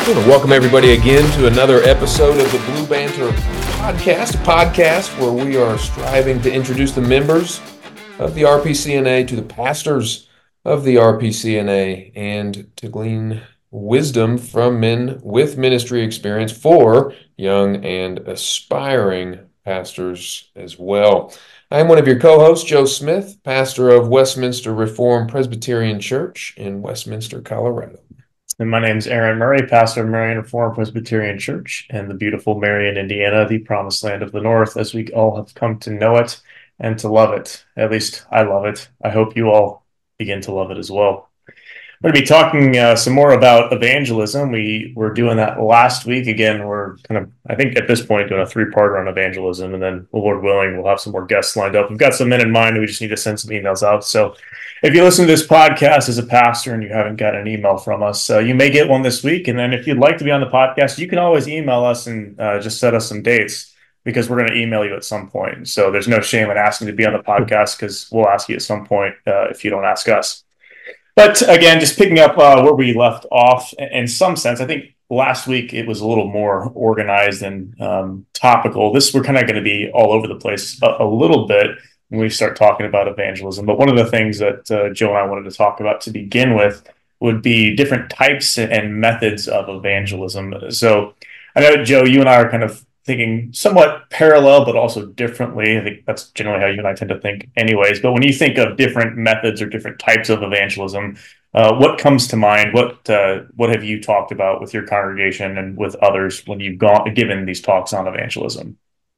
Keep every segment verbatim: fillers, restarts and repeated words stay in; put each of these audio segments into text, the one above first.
I want to welcome everybody again to another episode of the Blue Banter Podcast, a podcast where we are striving to introduce the members of the R P C N A to the pastors of the R P C N A and to glean wisdom from men with ministry experience for young and aspiring pastors as well. I am one of your co-hosts, Joe Smith, pastor of Westminster Reformed Presbyterian Church in Westminster, Colorado. And my name is Aaron Murray, pastor of Marion Reformed Presbyterian Church in the beautiful Marion, Indiana, the promised land of the North, as we all have come to know it and to love it. At least I love it. I hope you all begin to love it as well. We're going to be talking uh, some more about evangelism. We were doing that last week. Again, we're kind of, I think at this point, doing a three-parter on evangelism, and then, Lord willing, we'll have some more guests lined up. We've got some men in mind. We just need to send some emails out. So if you listen to this podcast as a pastor and you haven't got an email from us, uh, you may get one this week. And then if you'd like to be on the podcast, you can always email us and uh, just set us some dates, because we're going to email you at some point. So there's no shame in asking to be on the podcast, because we'll ask you at some point uh, if you don't ask us. But again, just picking up uh, where we left off, in some sense, I think last week it was a little more organized and um, topical. This, we're kind of going to be all over the place a, a little bit when we start talking about evangelism. But one of the things that uh, Joe and I wanted to talk about to begin with would be different types and methods of evangelism. So I know, Joe, you and I are kind of thinking somewhat parallel, but also differently. I think that's generally how you and I tend to think anyways. But when you think of different methods or different types of evangelism, uh, what comes to mind? What uh, what have you talked about with your congregation and with others when you've gone given these talks on evangelism?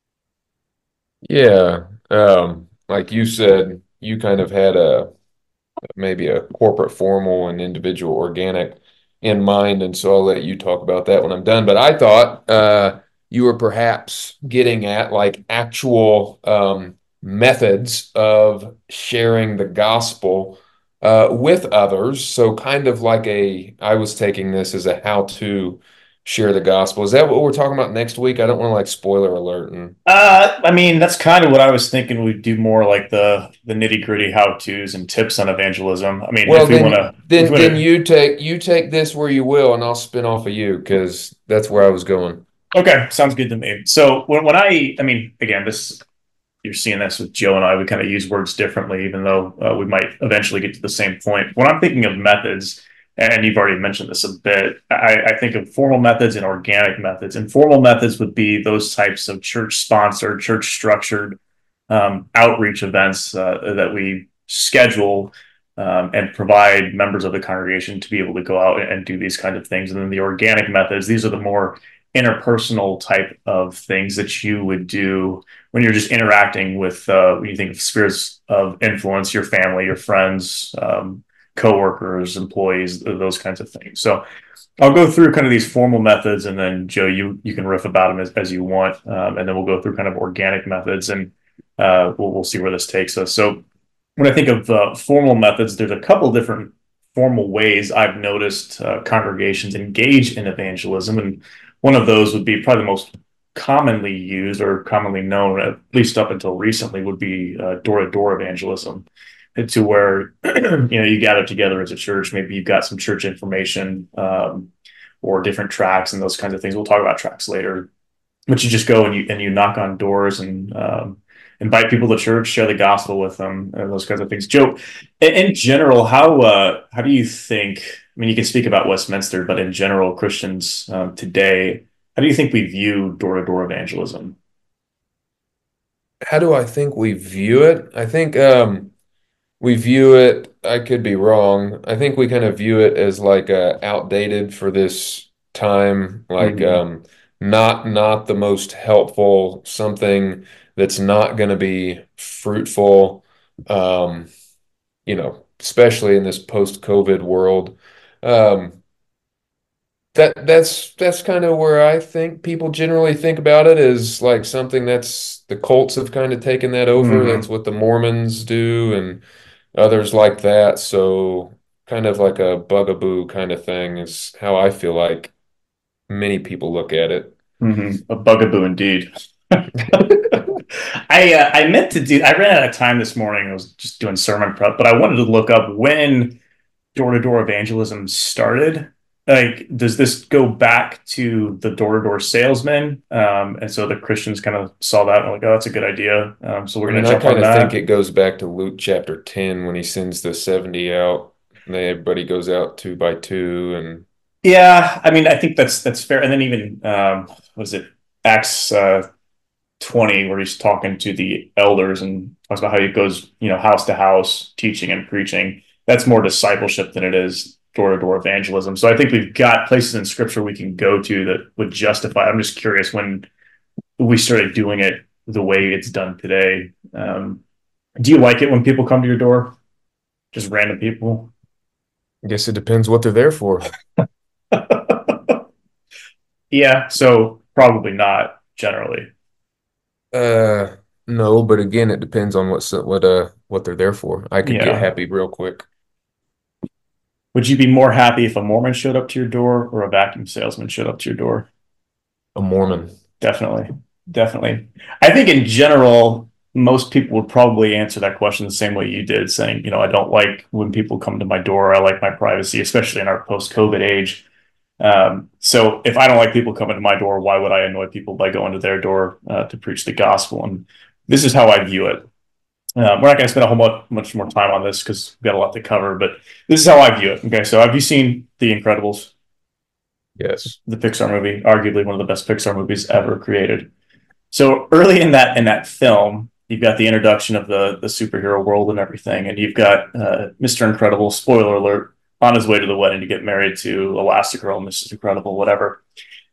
Yeah, um, like you said, you kind of had a maybe a corporate formal and individual organic in mind, and so I'll let you talk about that when I'm done. But I thought uh, you were perhaps getting at like actual um, methods of sharing the gospel uh, with others. So kind of like a, I was taking this as a how to share the gospel. Is that what we're talking about next week? I don't want to like spoiler alert. And Uh, I mean, that's kind of what I was thinking. We'd do more like the the nitty gritty how tos and tips on evangelism. I mean, well, if we then, want to, then, wanna, then you take you take this where you will, and I'll spin off of you because that's where I was going. okay, sounds good to me. So when when I, I mean, again, this you're seeing this with Joe and I. We kind of use words differently, even though uh, we might eventually get to the same point. When I'm thinking of methods, and you've already mentioned this a bit, I, I think of formal methods and organic methods. And formal methods would be those types of church-sponsored, church-structured um, outreach events uh, that we schedule um, and provide members of the congregation to be able to go out and do these kind of things. And then the organic methods, these are the more interpersonal type of things that you would do when you're just interacting with, uh, when you think of spheres of influence, your family, your friends, um, coworkers, employees, those kinds of things. So I'll go through kind of these formal methods, and then Joe, you you can riff about them as, as you want, um, and then we'll go through kind of organic methods, and uh, we'll we'll see where this takes us. So when I think of uh, formal methods, there's a couple different formal ways I've noticed uh, congregations engage in evangelism, and one of those would be probably the most commonly used or commonly known, at least up until recently, would be uh, door-to-door evangelism. To where you know you gather together as a church. Maybe you've got some church information um, or different tracts and those kinds of things. We'll talk about tracts later. But you just go and you and you knock on doors and um, invite people to church, share the gospel with them, and those kinds of things. Joe, in, in general, how uh, how do you think? I mean, you can speak about Westminster, but in general, Christians um, today, how do you think we view door-to-door evangelism? How do I think we view it? I think um, we view it, I could be wrong. I think we kind of view it as like uh, outdated for this time, like Mm-hmm. um, not not the most helpful, something that's not going to be fruitful, um, you know, especially in this post-COVID world. Um, that that's that's kind of where I think people generally think about it, is like something that's the cults have kind of taken that over. That's Mm-hmm. what the Mormons do and others like that. So kind of like a bugaboo kind of thing is how I feel like many people look at it. Mm-hmm. A bugaboo indeed. I uh, I meant to do. I ran out of time this morning. I was just doing sermon prep, but I wanted to look up when door-to-door evangelism started. like, does this go back to the door-to-door salesman? Um, and so the Christians kind of saw that and like, oh, that's a good idea. Um, so we're I going mean, to I jump kind on of think that. it goes back to Luke chapter ten when he sends the seventy out, and then everybody goes out two by two. And Yeah, I mean, I think that's that's fair. And then even um, was it Acts uh, twenty where he's talking to the elders and talks about how he goes, you know, house to house, teaching and preaching. That's more discipleship than it is door to door evangelism. So I think we've got places in Scripture we can go to that would justify. I'm just curious when we started doing it the way it's done today. Um, do you like it when people come to your door? Just random people? I guess it depends what they're there for. Yeah, so probably not generally. Uh, no, but again, it depends on what what uh what they're there for. I could get Yeah. happy real quick. Would you be more happy if a Mormon showed up to your door or a vacuum salesman showed up to your door? A Mormon. Definitely. Definitely. I think in general, most people would probably answer that question the same way you did, saying, you know, I don't like when people come to my door. I like my privacy, especially in our post COVID age. Um, so if I don't like people coming to my door, why would I annoy people by going to their door uh, to preach the gospel? And this is how I view it. Um, we're not going to spend a whole much, much more time on this because we've got a lot to cover, but this is how I view it. Okay. So have you seen The Incredibles, Yes. the Pixar movie, arguably one of the best Pixar movies ever created? So early in that in that film, you've got the introduction of the the superhero world and everything, and you've got uh, Mister Incredible. Spoiler alert: on his way to the wedding to get married to Elastigirl, Missus Incredible, whatever.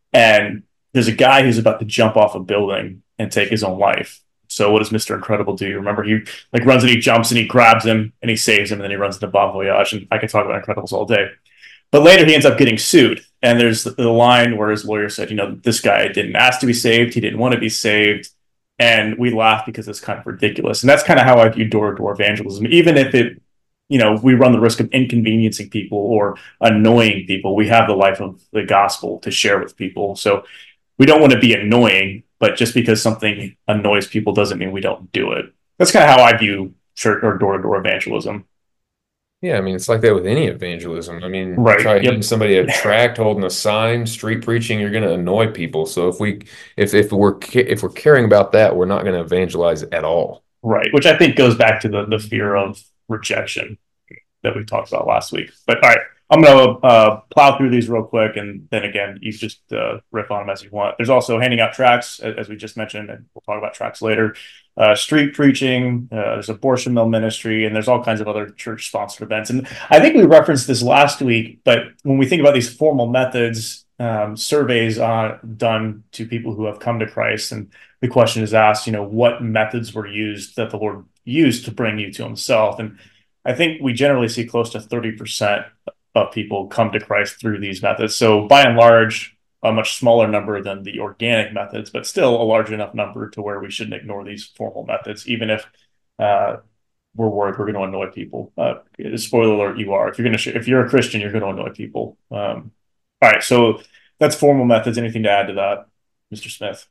And there's a guy who's about to jump off a building and take his own life. So what does Mister Incredible do? You remember he like runs and he jumps and he grabs him and he saves him and then he runs into Bon Voyage. And I could talk about Incredibles all day. But later he ends up getting sued. And there's the line where his lawyer said, you know, this guy didn't ask to be saved. He didn't want to be saved. And we laugh because it's kind of ridiculous. And that's kind of how I view door to door evangelism. Even if it, you know, we run the risk of inconveniencing people or annoying people, we have the life of the gospel to share with people. So we don't want to be annoying, but just because something annoys people doesn't mean we don't do it. That's kind of how I view church or door to door evangelism. Yeah, I mean, it's like that with any evangelism. I mean, Right. try handing Yep. somebody a tract, holding a sign, street preaching, you're going to annoy people. So if we, if if we're if we're caring about that, we're not going to evangelize at all. Right. Which I think goes back to the, the fear of rejection that we talked about last week. But all right, I'm going to uh, plow through these real quick. And then again, you just uh, riff on them as you want. There's also handing out tracts, as we just mentioned, and we'll talk about tracts later. Uh, street preaching, uh, there's abortion mill ministry, and there's all kinds of other church sponsored events. And I think we referenced this last week, but when we think about these formal methods, um, surveys are done to people who have come to Christ, and the question is asked, you know, what methods were used that the Lord used to bring you to himself? And I think we generally see close to thirty percent of people come to Christ through these methods. So by and large, a much smaller number than the organic methods, but still a large enough number to where we shouldn't ignore these formal methods, even if uh, we're worried we're going to annoy people. Uh, spoiler alert: you are. If you're going to, sh- if you're a Christian, you're going to annoy people. Um, all right, so that's formal methods. Anything to add to that, Mister Smith?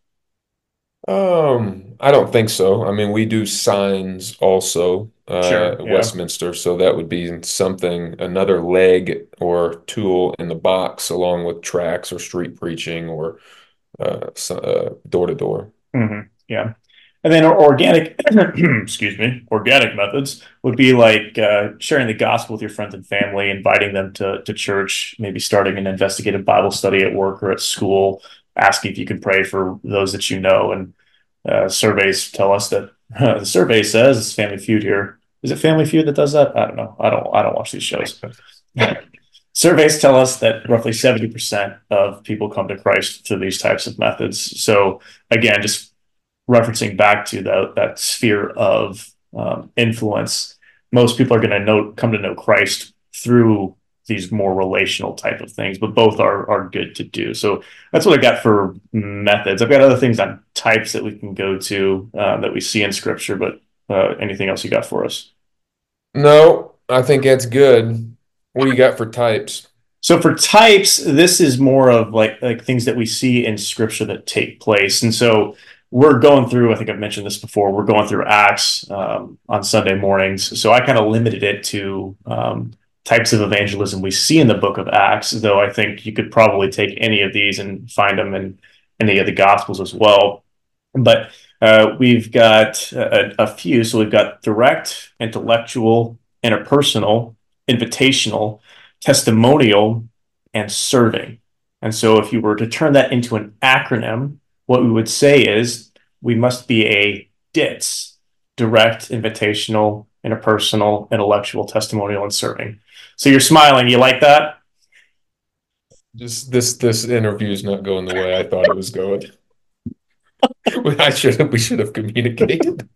Um, I don't think so. I mean, we do signs also uh, Sure. at Yeah. Westminster, so that would be something, another leg or tool in the box, along with tracks or street preaching or uh, so- uh, door to door. hmm Yeah. And then organic, excuse me, organic methods would be like uh, sharing the gospel with your friends and family, inviting them to, to church, maybe starting an investigative Bible study at work or at school, asking if you can pray for those that you know. And uh, surveys tell us that uh, the survey says it's Family Feud here. Is it Family Feud that does that? I don't know. I don't. I don't watch these shows. Surveys tell us that roughly seventy percent of people come to Christ through these types of methods. So again, just referencing back to the, that sphere of um, influence, most people are going to know come to know Christ through these more relational type of things, but both are are good to do. So that's what I got for methods. I've got other things on types that we can go to uh, that we see in Scripture, but uh, anything else you got for us? No, I think that's good. What do you got for types? So for types, this is more of like like things that we see in Scripture that take place, and so we're going through. I think I've mentioned this before. We're going through Acts um, on Sunday mornings, so I kind of limited it to um, types of evangelism we see in the book of Acts, though I think you could probably take any of these and find them in any of the Gospels as well. But uh, we've got a, a few. So we've got direct, intellectual, interpersonal, invitational, testimonial, and serving. And so if you were to turn that into an acronym, what we would say is we must be a DITS, direct, invitational, interpersonal, intellectual, testimonial, and serving. So you're smiling. You like that? Just this this interview is not going the way I thought it was going. I should have we should have communicated.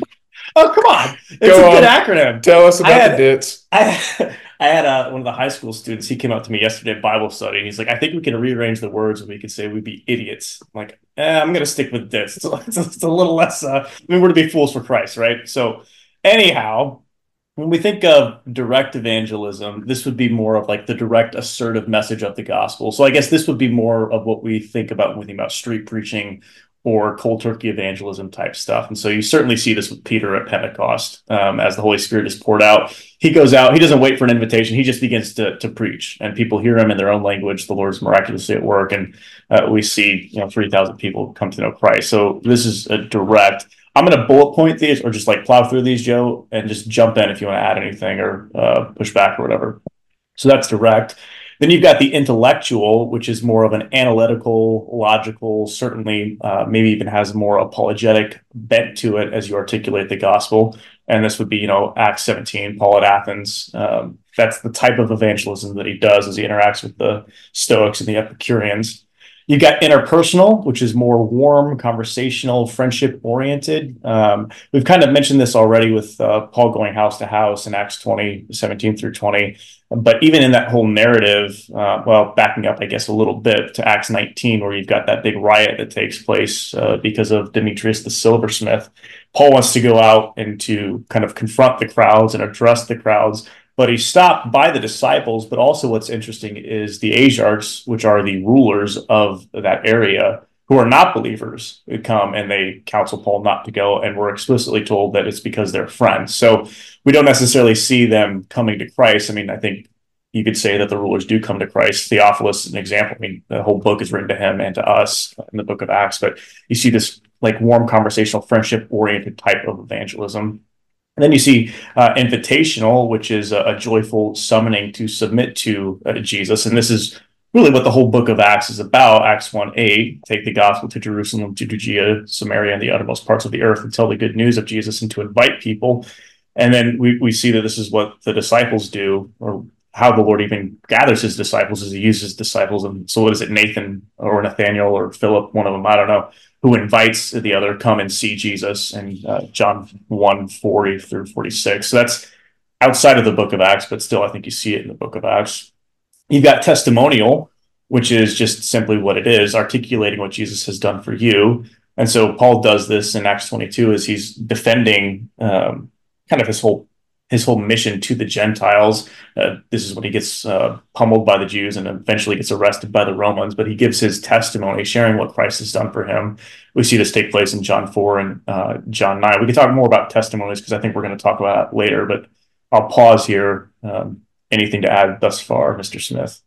Oh, come on. It's Go a good on. acronym. Tell us I about the had dits. I I had uh, one of the high school students. He came up to me yesterday at Bible study, and he's like, "I think we can rearrange the words, and we could say we'd be idiots." I'm like, eh, I'm going to stick with this. It's a, it's, a, it's a little less. Uh, I mean, we're to be fools for Christ, right? So, anyhow, when we think of direct evangelism, this would be more of like the direct assertive message of the gospel. So, I guess this would be more of what we think about when we think about street preaching or cold turkey evangelism type stuff. And so you certainly see this with Peter at Pentecost um, as the Holy Spirit is poured out. He goes out, he doesn't wait for an invitation, he just begins to, to preach, and people hear him in their own language. The Lord's miraculously at work, and uh, we see you know three thousand people come to know Christ. So this is a direct. I'm going to bullet point these or just like plow through these, Joe, and just jump in if you want to add anything or uh, push back or whatever. So that's direct. Then you've got the intellectual, which is more of an analytical, logical, certainly uh, maybe even has more apologetic bent to it as you articulate the gospel. And this would be, you know, Acts seventeen, Paul at Athens. Um, that's the type of evangelism that he does as he interacts with the Stoics and the Epicureans. You got interpersonal, which is more warm, conversational, friendship oriented. Um, we've kind of mentioned this already with uh, Paul going house to house in Acts twenty, seventeen through twenty. But even in that whole narrative, uh, well, backing up, I guess, a little bit to Acts nineteen, where you've got that big riot that takes place uh, because of Demetrius the silversmith, Paul wants to go out and to kind of confront the crowds and address the crowds. But he's stopped by the disciples. But also, what's interesting is the Asiarchs, which are the rulers of that area, who are not believers, who come and they counsel Paul not to go. And we're explicitly told that it's because they're friends. So we don't necessarily see them coming to Christ. I mean, I think you could say that the rulers do come to Christ. Theophilus is an example. I mean, the whole book is written to him and to us in the book of Acts. But you see this like warm, conversational, friendship oriented type of evangelism. And then you see uh, invitational, which is a, a joyful summoning to submit to uh, Jesus. And this is really what the whole book of Acts is about. Acts one eight, take the gospel to Jerusalem, to Judea, Samaria, and the uttermost parts of the earth, and tell the good news of Jesus, and to invite people. And then we, we see that this is what the disciples do, or how the Lord even gathers his disciples, as he uses disciples. And so what is it, Nathan or Nathaniel or Philip, one of them, I don't know, who invites the other, come and see Jesus, and uh, John one forty through forty-six. So that's outside of the book of Acts, but still I think you see it in the book of Acts. You've got testimonial, which is just simply what it is, articulating what Jesus has done for you. And so Paul does this in Acts twenty-two as he's defending um, kind of his whole his whole mission to the Gentiles. Uh, this is when he gets uh, pummeled by the Jews and eventually gets arrested by the Romans, but he gives his testimony, sharing what Christ has done for him. We see this take place in John four and uh, John nine. We can talk more about testimonies because I think we're going to talk about it later, but I'll pause here. Um, anything to add thus far, Mister Smith?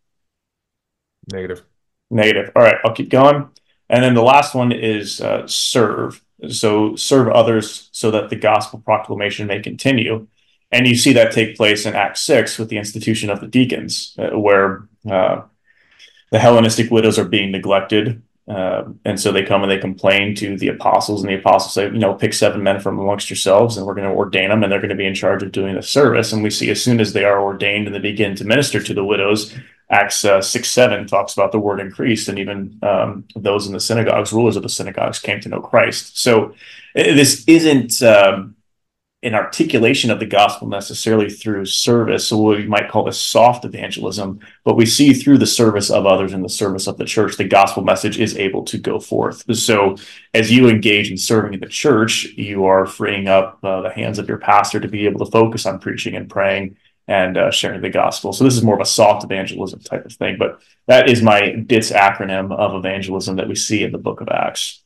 Negative. Negative. All right, I'll keep going. And then the last one is uh, serve. So serve others so that the gospel proclamation may continue. And you see that take place in Acts six with the institution of the deacons, uh, where uh, the Hellenistic widows are being neglected. Uh, and so they come and they complain to the apostles, and the apostles say, you know, pick seven men from amongst yourselves, and we're going to ordain them, and they're going to be in charge of doing the service. And we see as soon as they are ordained and they begin to minister to the widows, Acts uh, six seven talks about the word increased, and even um, those in the synagogues, rulers of the synagogues, came to know Christ. So this isn't um, an articulation of the gospel necessarily through service, so what we might call this soft evangelism, but we see through the service of others and the service of the church, the gospel message is able to go forth. So as you engage in serving in the church, you are freeing up uh, the hands of your pastor to be able to focus on preaching and praying and uh, sharing the gospel. So this is more of a soft evangelism type of thing, but that is my D I T S acronym of evangelism that we see in the book of Acts.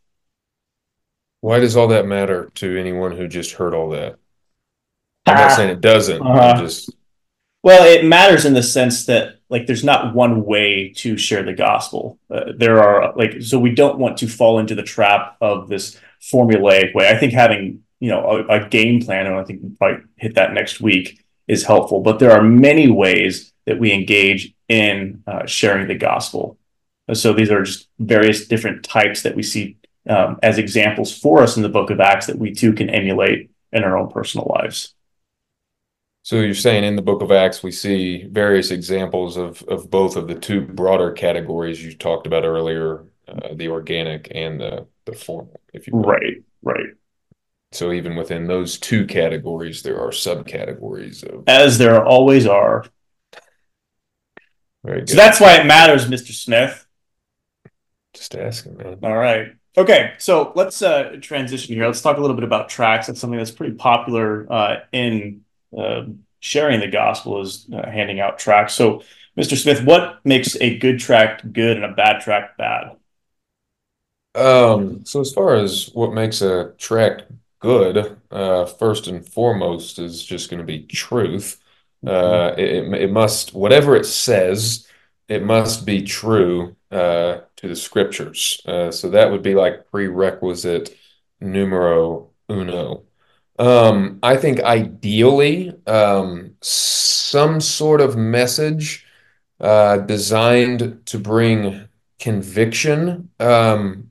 Why does all that matter to anyone who just heard all that? I'm not saying it doesn't. Uh, I'm just Well, it matters in the sense that like there's not one way to share the gospel. Uh, there are like so we don't want to fall into the trap of this formulaic way. I think having you know a, a game plan, and I think we'll probably hit that next week, is helpful. But there are many ways that we engage in uh, sharing the gospel. So these are just various different types that we see um, as examples for us in the Book of Acts that we too can emulate in our own personal lives. So you're saying in the book of Acts, we see various examples of, of both of the two broader categories you talked about earlier, uh, the organic and the, the formal, if you will. Right, right. So even within those two categories, there are subcategories of. As there always are. Very So good. that's why it matters, Mister Smith. Just asking, man. All right. Okay, so let's uh, transition here. Let's talk a little bit about tracts. That's something that's pretty popular uh, in uh, sharing the gospel is uh, handing out tracts. So, Mister Smith, what makes a good tract good and a bad tract bad? Um, so as far as what makes a track good, uh, first and foremost is just going to be truth. Mhm. Uh, it, it must, whatever it says, it must be true uh, to the scriptures. Uh, so that would be like prerequisite numero uno. Um, I think ideally, um, some sort of message uh, designed to bring conviction. Um,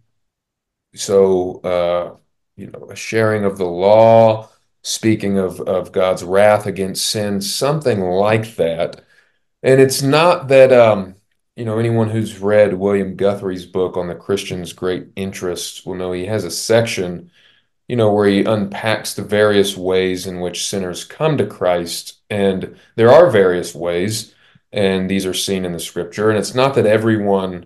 so, uh, you know, a sharing of the law, speaking of, of God's wrath against sin, something like that. And it's not that, um, you know, anyone who's read William Guthrie's book on the Christian's great interest will know he has a section, you know, where he unpacks the various ways in which sinners come to Christ. And there are various ways, and these are seen in the scripture. And it's not that everyone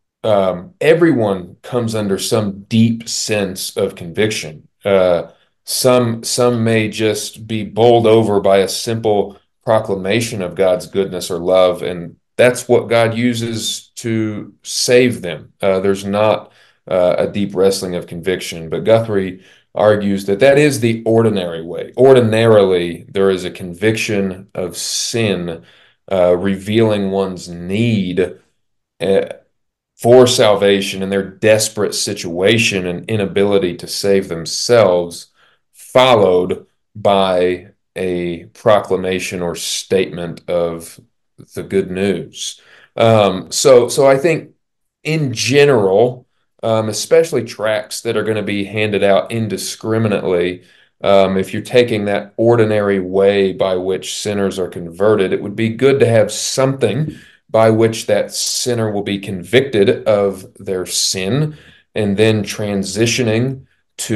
um, everyone comes under some deep sense of conviction. Uh, some some may just be bowled over by a simple proclamation of God's goodness or love, and that's what God uses to save them. Uh, there's not uh, a deep wrestling of conviction, but Guthrie argues that that is the ordinary way. Ordinarily, there is a conviction of sin, uh, revealing one's need. Uh, for salvation and their desperate situation and inability to save themselves, followed by a proclamation or statement of the good news. Um, so, so I think in general, um, especially tracts that are going to be handed out indiscriminately, um, if you're taking that ordinary way by which sinners are converted, it would be good to have something by which that sinner will be convicted of their sin and then transitioning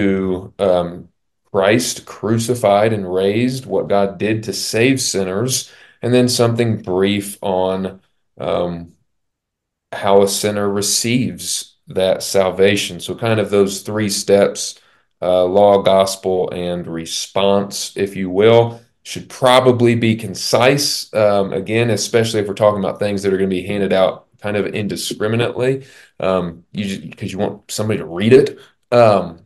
to um, Christ crucified and raised, what God did to save sinners, and then something brief on um, how a sinner receives that salvation. So, kind of those three steps uh, law, gospel, and response, if you will, should probably be concise. Um, again, especially if we're talking about things that are going to be handed out kind of indiscriminately, um, you because you want somebody to read it. Um,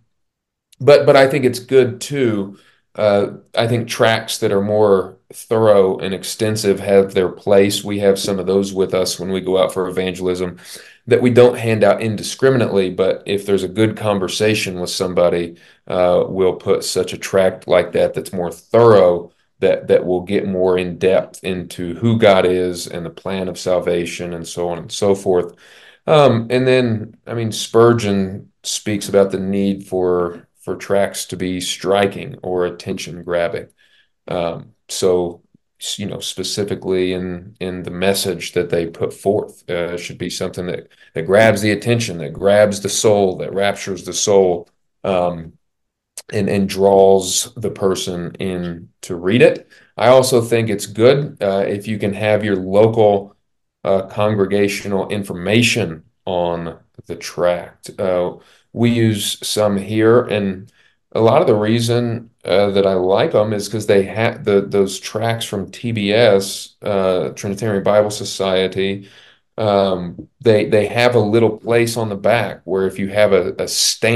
but but I think it's good too. Uh, I think tracks that are more thorough and extensive have their place. We have some of those with us when we go out for evangelism that we don't hand out indiscriminately. But if there's a good conversation with somebody, uh, we'll put such a tract like that that's more thorough that that will get more in depth into who God is and the plan of salvation and so on and so forth. Um, and then, I mean, Spurgeon speaks about the need for for tracks to be striking or attention grabbing. Um, so, you know, specifically in in the message that they put forth, uh, should be something that that grabs the attention, that grabs the soul, that raptures the soul, um, and and draws the person in to read it. I also think it's good uh, if you can have your local uh, congregational information on the tract. Uh, we use some here, and a lot of the reason uh, that I like them is because they have the those tracts from T B S, uh, Trinitarian Bible Society. Um, they they have a little place on the back where if you have a, a stamp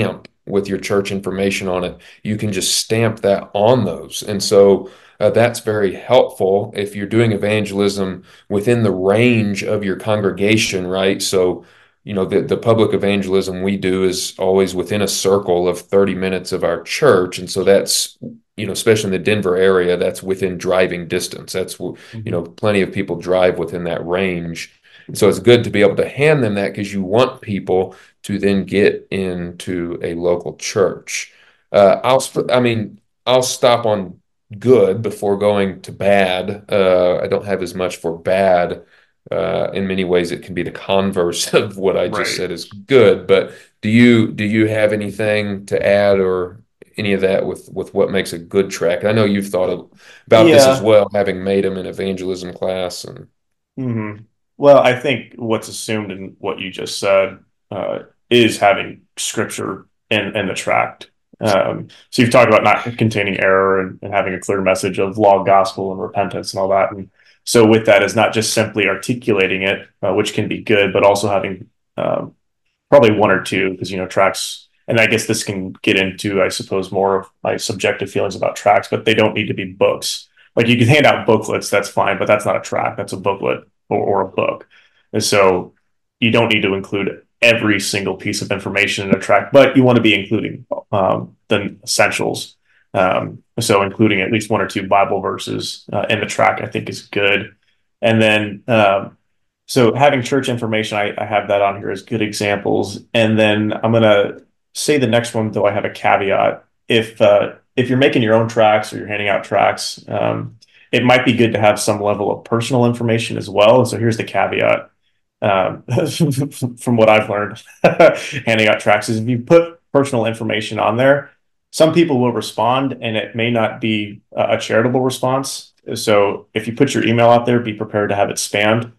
with your church information on it, you can just stamp that on those. And so uh, that's very helpful if you're doing evangelism within the range of your congregation, right? So, you know, the, the public evangelism we do is always within a circle of thirty minutes of our church. And so that's, you know, especially in the Denver area, that's within driving distance. That's, you Mm-hmm. know, plenty of people drive within that range. And so it's good to be able to hand them that because you want people to then get into a local church. Uh, I'll, I mean, I'll stop on good before going to bad. Uh, I don't have as much for bad. Uh, in many ways, it can be the converse of what I just Right. said is good. But do you do you have anything to add or any of that with with what makes a good track? I know you've thought of, about this as Yeah. well, having made them in evangelism class and hmm Well, I think what's assumed in what you just said uh, is having scripture in, in the tract. Um, so you've talked about not containing error and, and having a clear message of law, gospel, and repentance and all that. And so with that is not just simply articulating it, uh, which can be good, but also having um, probably one or two, because you know tracks. And I guess this can get into, I suppose, more of my subjective feelings about tracks, but they don't need to be books. Like you can hand out booklets, that's fine, but that's not a track. That's a booklet or, or a book. And so you don't need to include every single piece of information in a track, but you want to be including um, the essentials. Um, so including at least one or two Bible verses uh, in the track, I think is good. And then um, so having church information, I, I have that on here as good examples. And then I'm gonna say the next one, though I have a caveat. If uh, if you're making your own tracks or you're handing out tracks, um, it might be good to have some level of personal information as well. And so here's the caveat. Um, from what I've learned, handing out tracks is if you put personal information on there, some people will respond, and it may not be a charitable response. So if you put your email out there, be prepared to have it spammed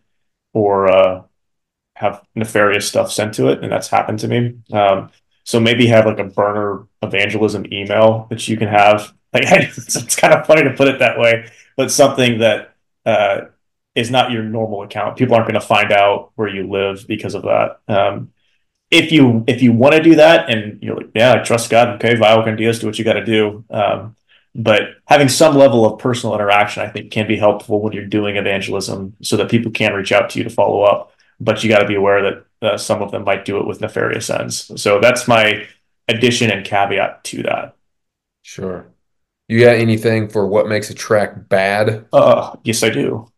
or uh, have nefarious stuff sent to it, and that's happened to me. Um, so maybe have like a burner evangelism email that you can have. Like it's, it's kind of funny to put it that way, but something that uh, is not your normal account. People aren't going to find out where you live because of that. Um, if you if you want to do that and you're like, yeah, I trust God, okay, vaya con Dios, do what you got to do. Um, but having some level of personal interaction, I think, can be helpful when you're doing evangelism, so that people can reach out to you to follow up. But you got to be aware that uh, some of them might do it with nefarious ends. So that's my addition and caveat to that. sure. You got anything for what makes a track bad? Uh, yes, I do.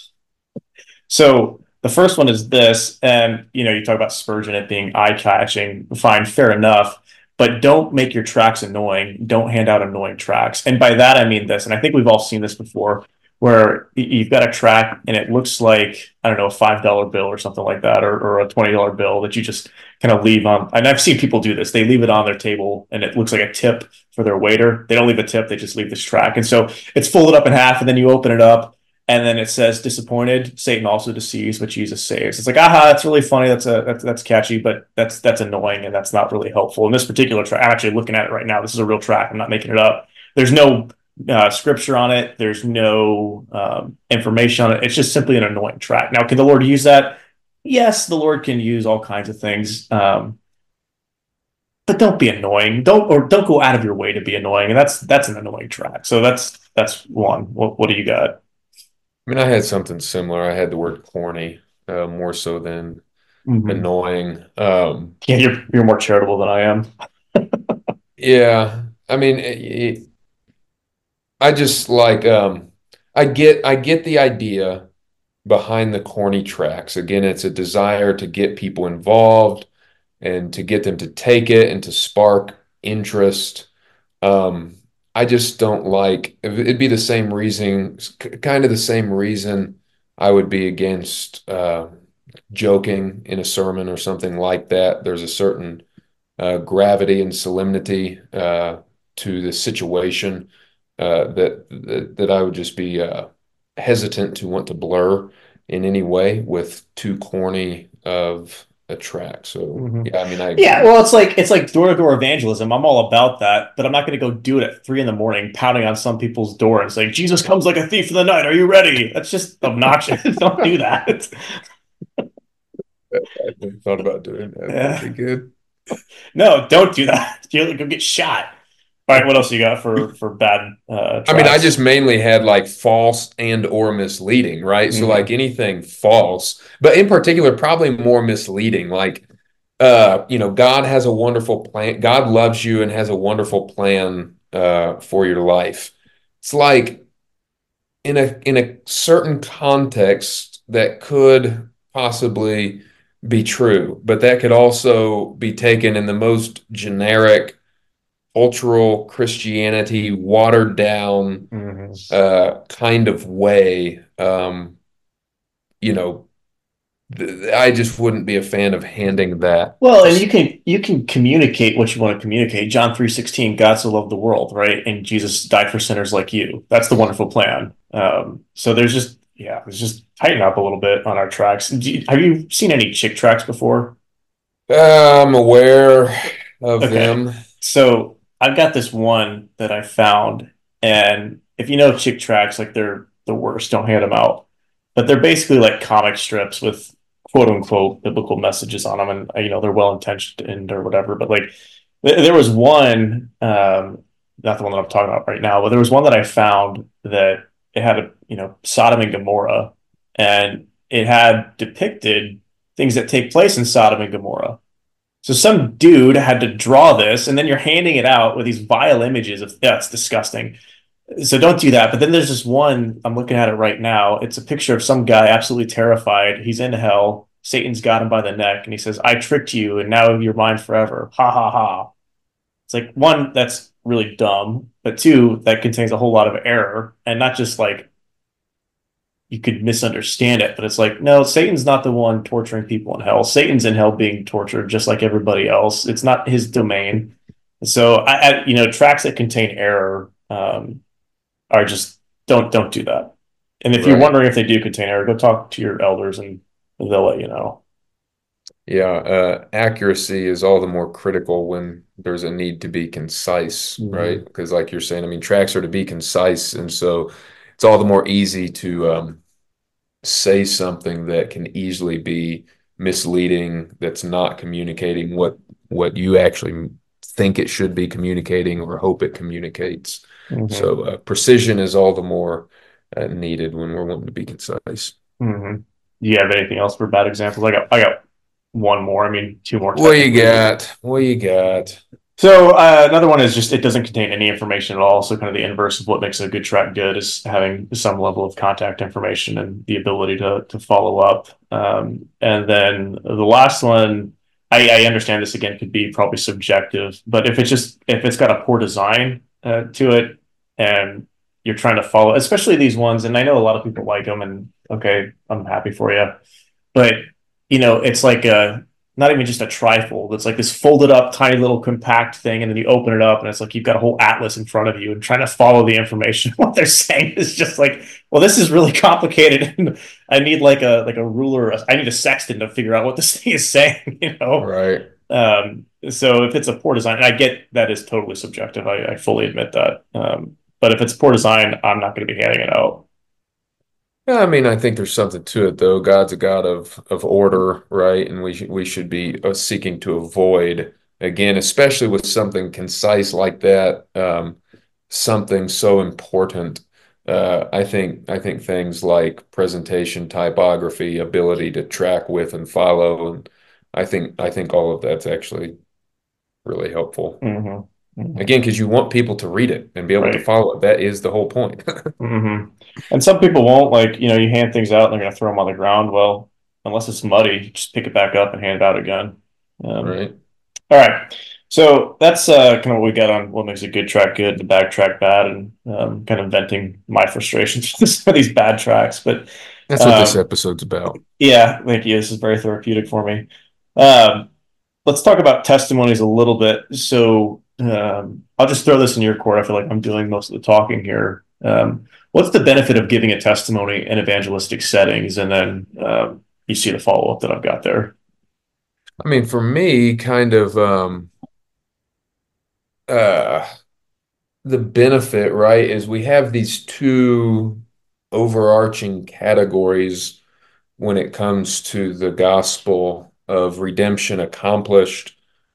So the first one is this, and you know, you talk about Spurgeon it being eye catching. Fine, fair enough, but don't make your tracks annoying. Don't hand out annoying tracks. And by that I mean this, and I think we've all seen this before, where you've got a track and it looks like I don't know a five dollar bill or something like that, or, or a twenty dollar bill that you just kind of leave on. And I've seen people do this. They leave it on their table, and it looks like a tip for their waiter. They don't leave a tip; they just leave this track, and so it's folded up in half, and then you open it up and then it says disappointed, Satan also deceives, but Jesus saves. It's like, aha, that's really funny. That's a that's, that's catchy, but that's that's annoying and that's not really helpful. In this particular track, I'm actually looking at it right now. This is a real track. I'm not making it up. There's no uh, scripture on it. There's no um, information on it. It's just simply an annoying track. Now, can the Lord use that? Yes, the Lord can use all kinds of things. Um, but don't be annoying. Don't or don't go out of your way to be annoying. And that's that's an annoying track. So that's that's one. What what do you got? I mean, I had something similar. I had the word corny, uh, more so than Mm-hmm. annoying. Um, Yeah, you're you're more charitable than I am. yeah, I mean, it, it- I just like um, I get I get the idea behind the corny tracks. Again, it's a desire to get people involved and to get them to take it and to spark interest. Um, I just don't like it'd be the same reason, kind of the same reason I would be against uh, joking in a sermon or something like that. There's a certain uh, gravity and solemnity uh, to the situation uh, that, that that I would just be uh, hesitant to want to blur in any way with too corny of a track. So hmm yeah, I mean, I Yeah, agree. well, it's like it's like door to door evangelism. I'm all about that, but I'm not going to go do it at three in the morning, pounding on some people's door and saying, "Jesus comes like a thief in the night. Are you ready?" That's just obnoxious. Don't do that. I never thought about doing that. That'd Yeah. be good. No, don't do that. You'll go get shot. All right, what else you got for for bad uh, I mean, I just tracks? mainly had like false and or misleading, right? So like Hmm. anything false, but in particular, probably more misleading. Like, uh, you know, God has a wonderful plan. God loves you and has a wonderful plan uh, for your life. It's like in a in a certain context that could possibly be true, but that could also be taken in the most generic cultural Christianity, watered down Hmm. uh, kind of way. Um, you know, th- I just wouldn't be a fan of handing that. Well, and you Just can you can communicate what you want to communicate. John three sixteen, God so loved the world, right? And Jesus died for sinners like you. That's the wonderful plan. Um, so there's just yeah, let's just tighten up a little bit on our tracks. Do you- have you seen any chick tracks before? uh, I'm aware of Okay. them. So I've got this one that I found, and if you know chick tracks, like they're the worst, don't hand them out. But they're basically like comic strips with quote unquote biblical messages on them, and you know they're well intentioned or whatever. But like th- there was one, um, not the one that I'm talking about right now, but there was one that I found that it had a you know Sodom and Gomorrah, and it had depicted things that take place in Sodom and Gomorrah. So some dude had to draw this, and then you're handing it out with these vile images of yeah, it's disgusting. So don't do that. But then there's this one, I'm looking at it right now. It's a picture of some guy absolutely terrified. He's in hell. Satan's got him by the neck, and he says, I tricked you, and now you're mine forever. Ha ha ha. It's like one, that's really dumb, but two, that contains a whole lot of error, and not just like you could misunderstand it, but it's like, no, Satan's not the one torturing people in hell. Satan's in hell being tortured just like everybody else. It's not his domain. So I, I you know, tracks that contain error um, are just don't don't do that. And if you're Right. wondering if they do contain error, go talk to your elders and they'll let you know. Yeah. Uh, accuracy is all the more critical when there's a need to be concise, right? Mm-hmm. Because, like you're saying, I mean, tracks are to be concise, and so it's all the more easy to um, say something that can easily be misleading, that's not communicating what what you actually think it should be communicating or hope it communicates. Mm-hmm. So uh, precision is all the more uh, needed when we're wanting to be concise. Mm-hmm. Do you have anything else for bad examples? I got I got one more. I mean, two more What you technically, but got? What you got? so uh, another one is just it doesn't contain any information at all. So kind of the inverse of what makes a good track good is having some level of contact information and the ability to to follow up. Um, and then the last one, I, I understand this again could be probably subjective, but if it's just if it's got a poor design uh, to it and you're trying to follow, especially these ones, and I know a lot of people like them, and okay, I'm happy for you, but you know, it's like a not even just a trifold. It's like this folded up, tiny little compact thing, and then you open it up, and it's like you've got a whole atlas in front of you, and trying to follow the information. What they're saying is just like, well, this is really complicated, and I need like a like a ruler. I need a sextant to figure out what this thing is saying. You know. Right. Um, so if it's a poor design, and I get that is totally subjective. I, I fully admit that. Um, but if it's poor design, I'm not going to be handing it out. Yeah, I mean, I think there's something to it, though. God's a God of of order, right? And we should we should be uh, seeking to avoid, again, especially with something concise like that, um, something so important. Uh, I think I think things like presentation, typography, ability to track with and follow, and I think I think all of that's actually really helpful. Mm-hmm. Mm-hmm. Again, because you want people to read it and be able to Right. follow it. That is the whole point. Hmm. And some people won't like, you know, you hand things out and they're going to throw them on the ground. Well, unless it's muddy, just pick it back up and hand it out again. Um, Right. all right. So that's uh, kind of what we got on what makes a good track good, the bad track bad, and um, kind of venting my frustrations for these bad tracks. But That's what this um, episode's about. yeah, thank you. This is very therapeutic for me. Um, let's talk about testimonies a little bit. So um, I'll just throw this in your court. I feel like I'm doing most of the talking here. Um, what's the benefit of giving a testimony in evangelistic settings? And then um, you see the follow up that I've got there. I mean, for me, kind of um uh the benefit, right, is we have these two overarching categories when it comes to the gospel of redemption accomplished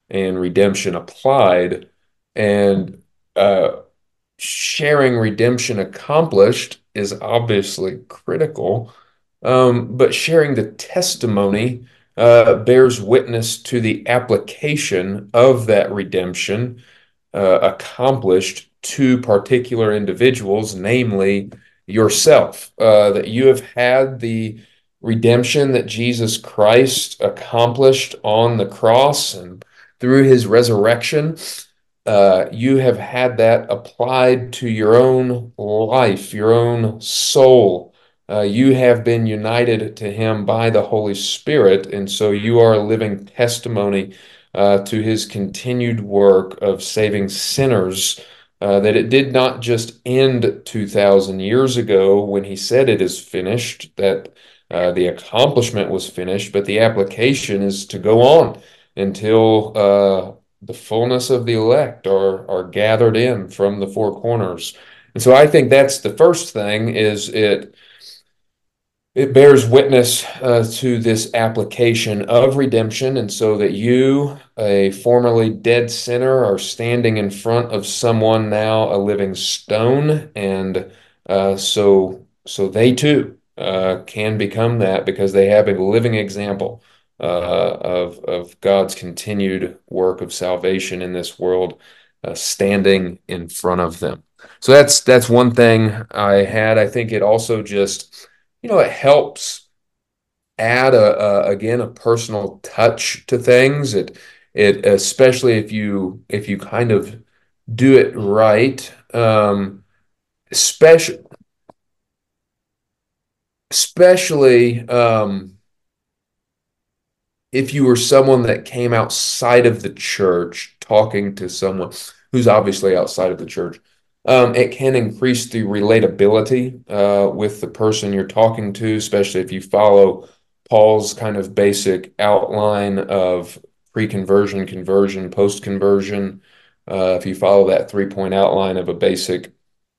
and redemption applied. And uh, sharing redemption accomplished is obviously critical, um, but sharing the testimony uh, bears witness to the application of that redemption uh, accomplished to particular individuals, namely yourself, uh, that you have had the redemption that Jesus Christ accomplished on the cross and through his resurrection. Uh, you have had that applied to your own life, your own soul. Uh, you have been united to him by the Holy Spirit, and so you are a living testimony uh, to his continued work of saving sinners. Uh, that it did not just end two thousand years ago when he said it is finished, that uh, the accomplishment was finished, but the application is to go on until uh, the fullness of the elect are are gathered in from the four corners. And so I think that's the first thing is it it bears witness uh, to this application of redemption, and so that you, a formerly dead sinner, are standing in front of someone now a living stone, and uh, so so they too uh, can become that because they have a living example uh, of of God's continued work of salvation in this world, uh, standing in front of them. So that's that's one thing I had. I think it also just you know, it helps add a, a again a personal touch to things. It it especially if you if you kind of do it right, um, especially especially um, if you were someone that came outside of the church talking to someone who's obviously outside of the church, um, it can increase the relatability uh, with the person you're talking to, especially if you follow Paul's kind of basic outline of pre-conversion, conversion, post-conversion. Uh, if you follow that three-point outline of a basic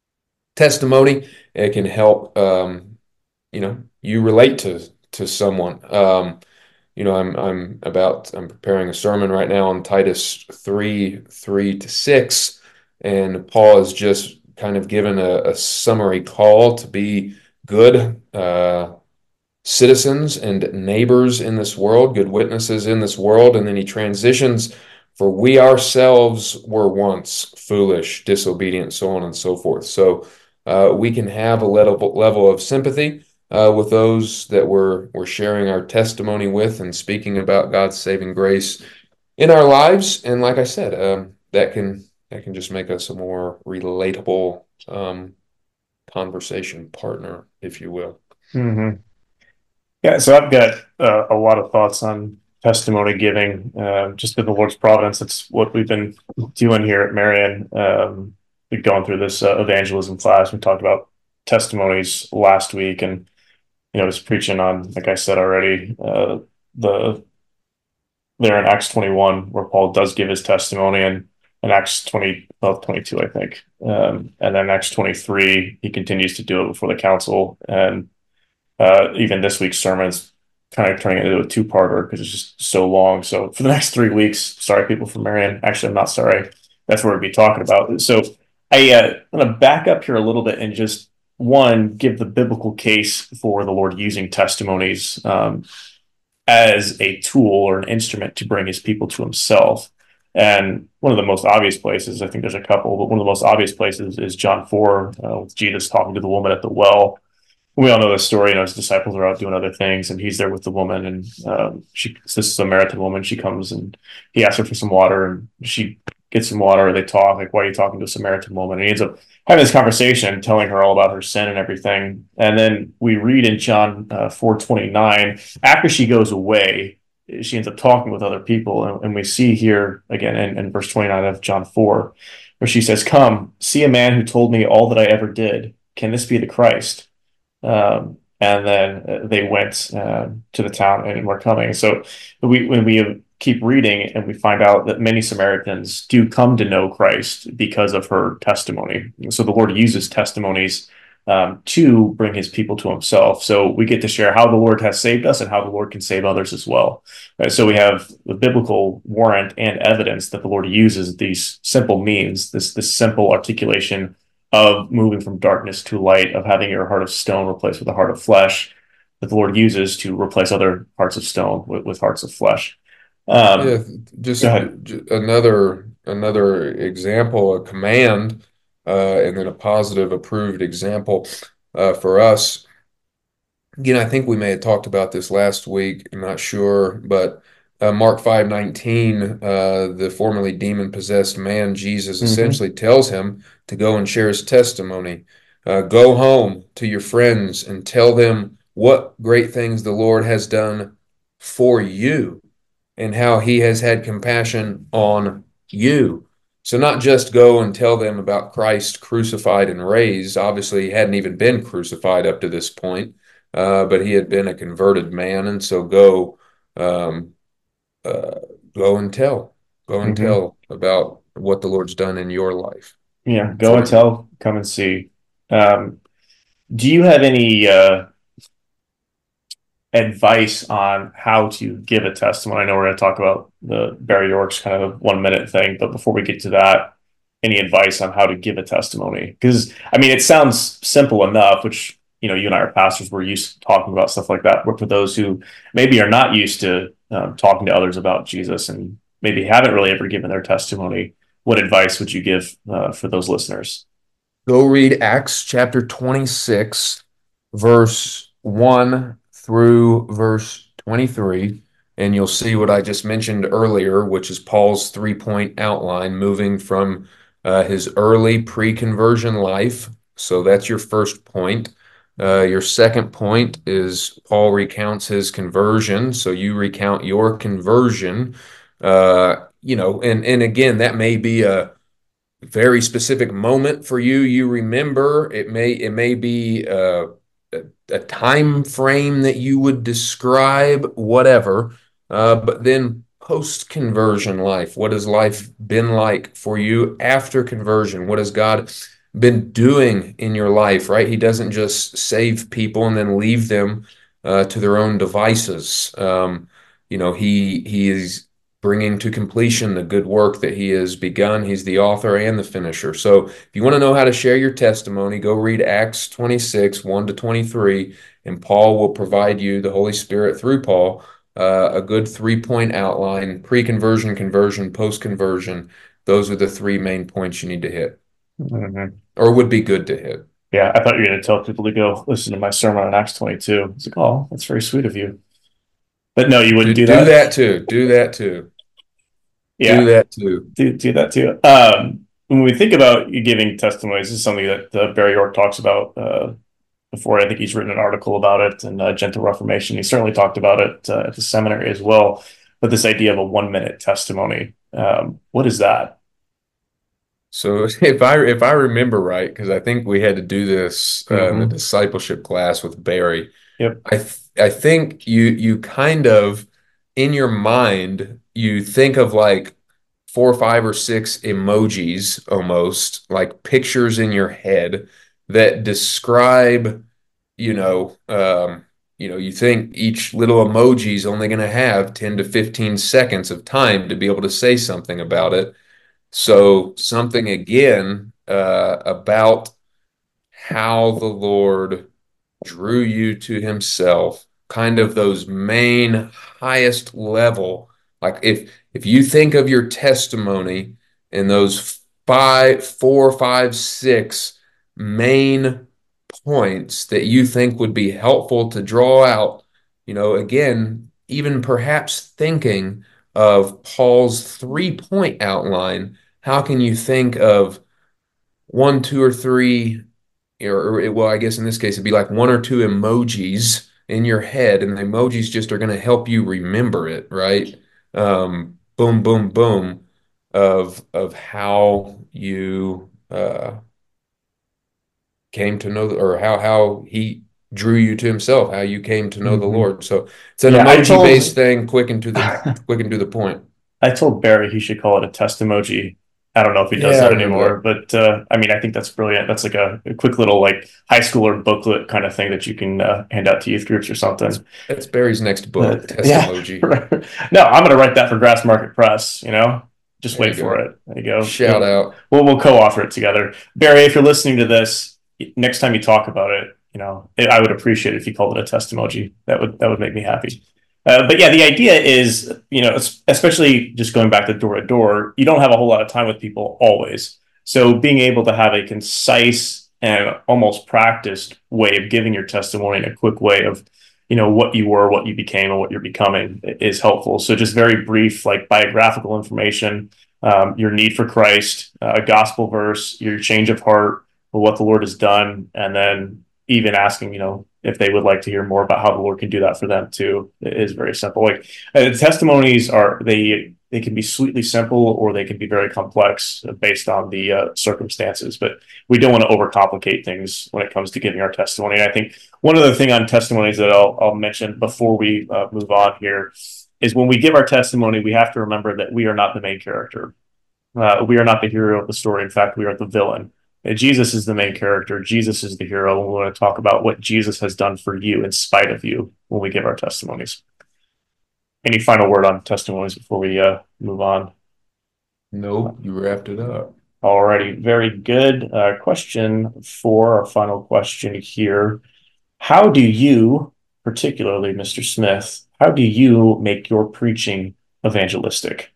testimony, it can help um, you know you relate to to someone. Um, you know, I'm I'm about I'm preparing a sermon right now on Titus three, three to six, and Paul has just kind of given a, a summary call to be good uh, citizens and neighbors in this world, good witnesses in this world, and then he transitions, for we ourselves were once foolish, disobedient, so on and so forth. So uh, we can have a level level of sympathy uh, with those that we're we're sharing our testimony with and speaking about God's saving grace in our lives. And like I said, um, that can that can just make us a more relatable um, conversation partner, if you will. Mm-hmm. Yeah, so I've got uh, a lot of thoughts on testimony giving, uh, just in the Lord's providence. That's what we've been doing here at Marion. Um, we've gone through this uh, evangelism class. We talked about testimonies last week, and you know, just preaching on, like I said already, uh, the there in Acts twenty-one where Paul does give his testimony, and in Acts twenty, well, twenty-two, I think, um, and then Acts twenty-three, he continues to do it before the council, and uh, even this week's sermon's kind of turning into a two-parter because it's just so long. So for the next three weeks, sorry, people from Marion. Actually, I'm not sorry. That's what we'll be talking about. So I uh, want to back up here a little bit and just one give the biblical case for the Lord using testimonies um, as a tool or an instrument to bring his people to himself. And one of the most obvious places, I think there's a couple, but one of the most obvious places is John four, uh, with Jesus talking to the woman at the well. We all know the story. You know, his disciples are out doing other things, and he's there with the woman. And um, she, this Samaritan woman, she comes and he asks her for some water, and she gets some water. They talk like, "Why are you talking to a Samaritan woman?" And he ends up having this conversation, telling her all about her sin and everything. And then we read in John uh, four twenty nine, after she goes away, she ends up talking with other people, and, and we see here again in, in verse twenty nine of John four, where she says, "Come, see a man who told me all that I ever did. Can this be the Christ?" Um, and then uh, they went uh, to the town and were coming. So we, when we keep reading and we find out that many Samaritans do come to know Christ because of her testimony. So the Lord uses testimonies um, to bring his people to himself. So we get to share how the Lord has saved us and how the Lord can save others as well. Right? So we have the biblical warrant and evidence that the Lord uses these simple means, this this simple articulation of moving from darkness to light, of having your heart of stone replaced with a heart of flesh, that the Lord uses to replace other hearts of stone with, with hearts of flesh. Yeah, Um, Go just ahead. j- another another example, a command, uh, and then a positive approved example uh, for us. Again, I think we may have talked about this last week. I'm not sure, but uh, Mark five nineteen, uh, the formerly demon-possessed man, Jesus Mm-hmm. essentially tells him to go and share his testimony. Uh, go home to your friends and tell them what great things the Lord has done for you and how he has had compassion on you. So, not just go and tell them about Christ crucified and raised. Obviously, he hadn't even been crucified up to this point, uh, but he had been a converted man. And so, go, um, uh, go and tell, go and Mm-hmm. tell about what the Lord's done in your life Yeah, go and for you. tell, come and see. Um, do you have any uh, advice on how to give a testimony? I know we're going to talk about the Barry York's kind of one minute thing, but before we get to that, any advice on how to give a testimony? Because I mean, it sounds simple enough, which you know, you and I are pastors. We're used to talking about stuff like that. But for those who maybe are not used to um, talking to others about Jesus and maybe haven't really ever given their testimony, what advice would you give uh, for those listeners? Go read Acts chapter twenty-six, verse one through verse twenty-three, and you'll see what I just mentioned earlier, which is Paul's three point outline moving from uh, his early pre conversion life. So that's your first point. Uh, your second point is Paul recounts his conversion. So you recount your conversion. Uh, you know, and, and again, that may be a very specific moment for you you remember. It may it may be uh, a, a time frame that you would describe, whatever. Uh, but then post conversion life, what has life been like for you after conversion? What has God been doing in your life? Right, he doesn't just save people and then leave them uh, to their own devices. um, you know he he is bringing to completion the good work that he has begun. He's the author and the finisher. So if you want to know how to share your testimony, go read Acts twenty-six, one to twenty-three, and Paul will provide you, the Holy Spirit through Paul, uh, a good three point outline: pre conversion, conversion, post conversion. Those are the three main points you need to hit, Mm-hmm. or would be good to hit. Yeah, I thought you were going to tell people to go listen to my sermon on Acts twenty-two. It's like, oh, that's very sweet of you. But no, you Do, wouldn't do do that. that too. Do that too. Do Yeah, that too. do do that too. Um, when we think about giving testimonies, this is something that uh, Barry York talks about uh, before. I think he's written an article about it in uh, Gentle Reformation. He certainly talked about it uh, at the seminary as well. But this idea of a one minute testimony, um, what is that? So if I if I remember right, because I think we had to do this uh, in the Mm-hmm. discipleship class with Barry, Yep. I th I think you you kind of in your mind you think of like four, five, or six emojis, almost like pictures in your head that describe, you know, um, you know, you think each little emoji is only going to have ten to fifteen seconds of time to be able to say something about it. So something again uh, about how the Lord drew you to himself, kind of those main highest level. Like if if you think of your testimony in those five, four, five, six main points that you think would be helpful to draw out, you know, again, even perhaps thinking of Paul's three point outline, how can you think of one, two, or three, or, or well, I guess in this case it'd be like one or two emojis in your head, and the emojis just are going to help you remember it, right? Um, boom, boom, boom, of of how you uh, came to know, or how how he drew you to himself, how you came to know the Mm-hmm. Lord. So it's an Yeah, I emoji based told thing, quick and to the quick and to the point. I told Barry he should call it a testimoji. I don't know if he does Yeah, I that remember anymore, that. but uh, I mean, I think that's brilliant. That's like a, a quick little like high schooler booklet kind of thing that you can uh, hand out to youth groups or something. That's that's Barry's next Uh, book, yeah, Testimoji. no, I'm gonna write that for Grass Market Press. You know, just There you wait for go. it. There you go. Shout It'll, out. we'll we'll co-author it together. Barry, if you're listening to this, next time you talk about it, you know, it, I would appreciate it if you called it a testimoji. That would that would make me happy. Uh, but yeah, the idea is, you know, especially just going back to door to door, you don't have a whole lot of time with people always. So being able to have a concise and almost practiced way of giving your testimony in a quick way of, you know, what you were, what you became, and what you're becoming is helpful. So just very brief, like biographical information, um, your need for Christ, uh, a gospel verse, your change of heart, what the Lord has done, and then even asking, you know, if they would like to hear more about how the Lord can do that for them too. It is very simple. Like uh, testimonies are they they can be sweetly simple or they can be very complex based on the uh, circumstances. But we don't want to overcomplicate things when it comes to giving our testimony. And I think one other thing on testimonies that I'll, I'll mention before we uh, move on here is when we give our testimony, we have to remember that we are not the main character. Uh, we are not the hero of the story. In fact, we are the villain. And Jesus is the main character. Jesus is the hero. And we want to talk about what Jesus has done for you in spite of you when we give our testimonies. Any final word on testimonies before we uh, move on? Nope, you wrapped it up. Alrighty, very good. Uh, question for our final question here. How do you, particularly Mister Smith, how do you make your preaching evangelistic?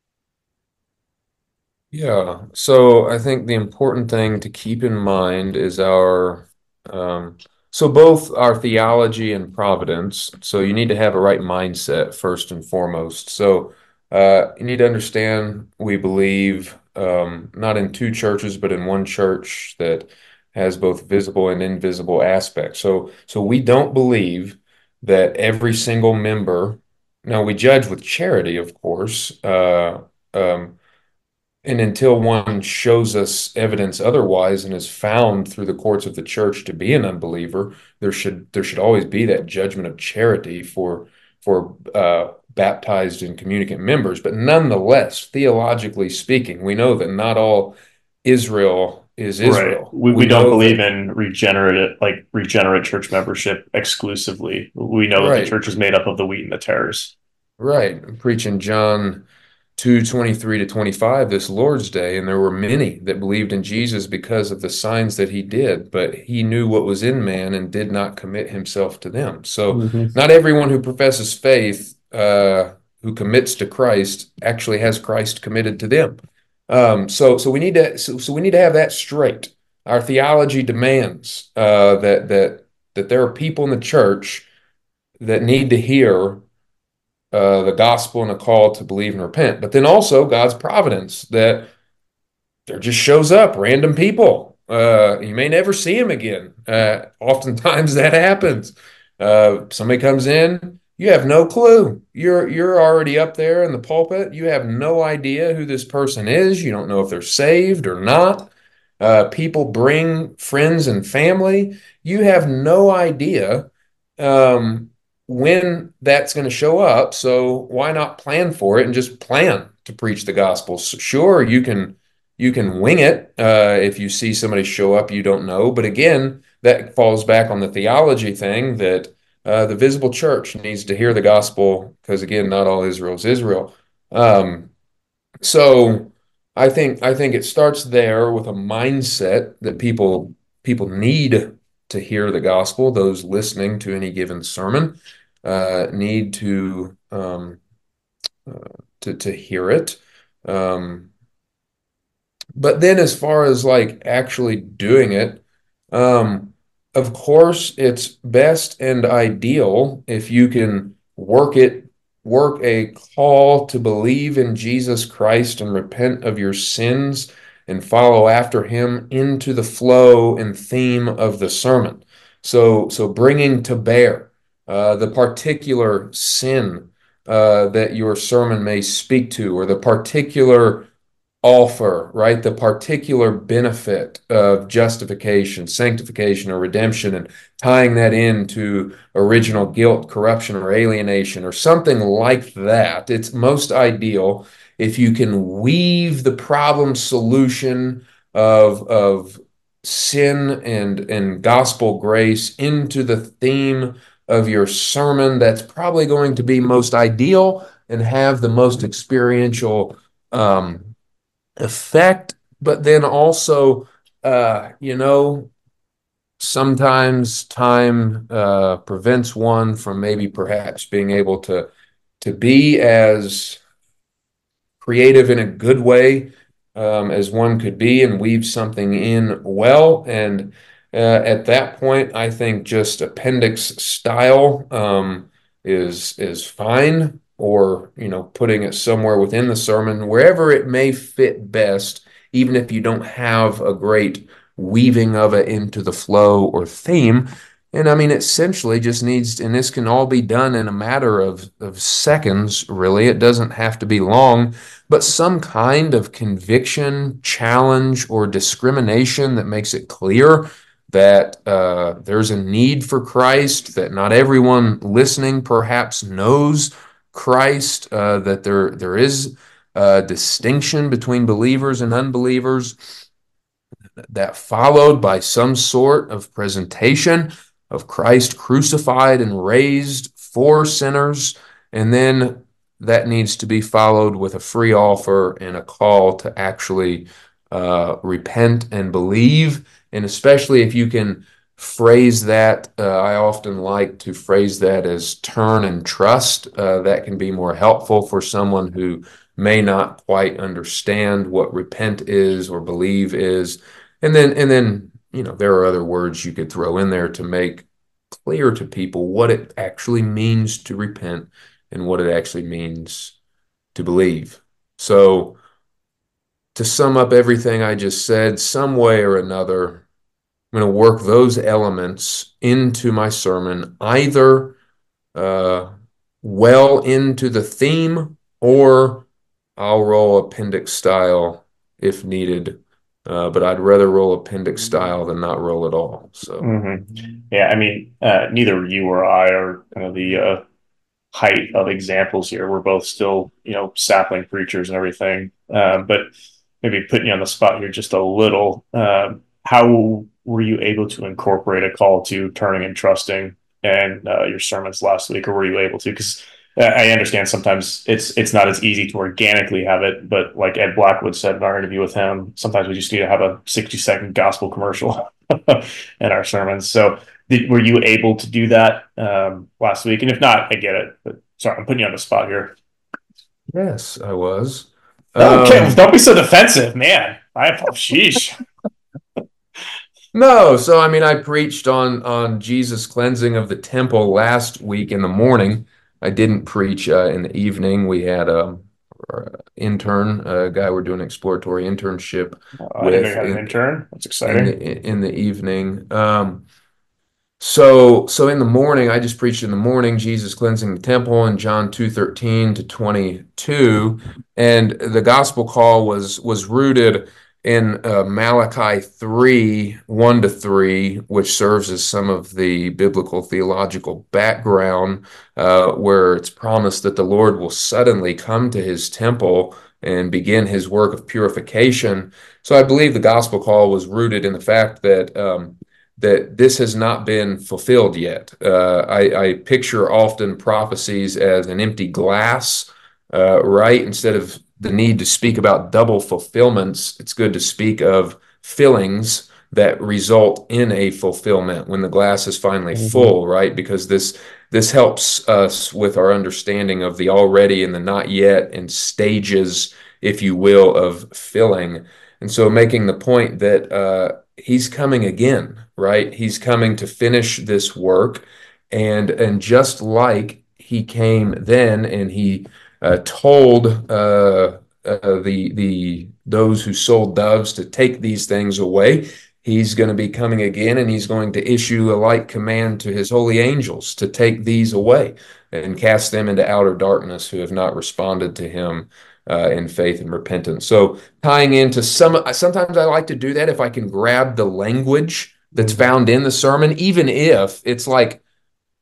Yeah, so I think the important thing to keep in mind is our, um, so both our theology and providence. So you need to have a right mindset first and foremost. So uh, you need to understand we believe um, not in two churches, but in one church that has both visible and invisible aspects. So so we don't believe that every single member. Now we judge with charity, of course. Uh, um, and until one shows us evidence otherwise and is found through the courts of the church to be an unbeliever, there should there should always be that judgment of charity for for uh, baptized and communicant members. But nonetheless, theologically speaking, we know that not all Israel is Right. Israel. We, we We don't know believe that, in regenerate like regenerate church membership exclusively. We know that the right, church is made up of the wheat and the tares. right. I'm preaching John two twenty-three to twenty-five this Lord's Day, and there were many that believed in Jesus because of the signs that he did, but he knew what was in man and did not commit himself to them. So, Mm-hmm. not everyone who professes faith, uh, who commits to Christ, actually has Christ committed to them. Um, so, so we need to, so, so we need to have that straight. Our theology demands uh, that that that there are people in the church that need to hear uh, the gospel and a call to believe and repent, but then also God's providence that there just shows up random people. Uh, you may never see them again. Uh, oftentimes that happens. Uh, somebody comes in, you have no clue. You're you're already up there in the pulpit. You have no idea who this person is. You don't know if they're saved or not. Uh, people bring friends and family. You have no idea um, when that's going to show up. So why not plan for it and just plan to preach the gospel? So sure, you can you can wing it uh, if you see somebody show up you don't know. But again, that falls back on the theology thing that uh, the visible church needs to hear the gospel because again, not all Israel is Israel. Um, so I think I think it starts there with a mindset that people people need to hear the gospel. Those listening to any given sermon uh, need to um, uh, to to hear it. Um, but then as far as like actually doing it, um, of course, it's best and ideal if you can work it, work a call to believe in Jesus Christ and repent of your sins and follow after him into the flow and theme of the sermon. So, so bringing to bear uh, the particular sin uh, that your sermon may speak to, or the particular offer, right? The particular benefit of justification, sanctification, or redemption, and tying that into original guilt, corruption, or alienation, or something like that. It's most ideal if you can weave the problem solution of of sin and and gospel grace into the theme of your sermon, that's probably going to be most ideal and have the most experiential um, effect. But then also, uh, you know, sometimes time uh, prevents one from maybe perhaps being able to to be as creative in a good way um, as one could be and weave something in well. And uh, at that point, I think just appendix style um, is is fine, or you know, putting it somewhere within the sermon, wherever it may fit best, even if you don't have a great weaving of it into the flow or theme. And I mean, essentially just needs, and this can all be done in a matter of, of seconds, really. It doesn't have to be long, but some kind of conviction, challenge, or discrimination that makes it clear that uh, there's a need for Christ, that not everyone listening perhaps knows Christ, uh, that there there is a distinction between believers and unbelievers, that followed by some sort of presentation of Christ crucified and raised for sinners. And then that needs to be followed with a free offer and a call to actually uh, repent and believe. And especially if you can phrase that, uh, I often like to phrase that as turn and trust. Uh, that can be more helpful for someone who may not quite understand what repent is or believe is. And then, and then, you know, there are other words you could throw in there to make clear to people what it actually means to repent and what it actually means to believe. So, to sum up everything I just said, some way or another, I'm going to work those elements into my sermon, either uh, well into the theme, or I'll roll appendix style if needed. Uh, but I'd rather roll appendix style than not roll at all. So, Mm-hmm. Yeah, I mean, uh, neither you or I are kind of the uh, height of examples here. We're both still, you know, sapling preachers and everything. Um, but maybe putting you on the spot here just a little. Um, how were you able to incorporate a call to turning and trusting in uh, your sermons last week, or were you able to? Because I understand sometimes it's it's not as easy to organically have it, but like Ed Blackwood said in our interview with him, sometimes we just need to have a sixty second gospel commercial in our sermons. So did, were you able to do that um, last week? And if not, I get it. But sorry, I'm putting you on the spot here. yes, I was. Okay, Um, don't be so defensive, man. I sheesh. no, so I mean, I preached on on Jesus cleansing of the temple last week in the morning. I didn't preach uh, in the evening. We had a, a intern, a guy we're doing an exploratory internship Uh, I didn't know you with had an in, intern. That's in exciting. the in the evening. Um, So, so in the morning, I just preached in the morning, Jesus cleansing the temple in John two thirteen to twenty-two, and the gospel call was was rooted in uh, Malachi three one to three, which serves as some of the biblical theological background, uh, where it's promised that the Lord will suddenly come to his temple and begin his work of purification. So I believe the gospel call was rooted in the fact that um, that this has not been fulfilled yet. Uh, I, I picture often prophecies as an empty glass, uh, right? Instead of the need to speak about double fulfillments, it's good to speak of fillings that result in a fulfillment when the glass is finally Mm-hmm. full, right? Because this this helps us with our understanding of the already and the not yet and stages, if you will, of filling. And so making the point that uh, he's coming again, right? He's coming to finish this work. And and just like he came then and he uh, told uh, uh, the the those who sold doves to take these things away, he's going to be coming again, and he's going to issue a like command to his holy angels to take these away and cast them into outer darkness who have not responded to him uh, in faith and repentance. So tying into some, sometimes I like to do that if I can grab the language that's Mm-hmm. found in the sermon, even if it's like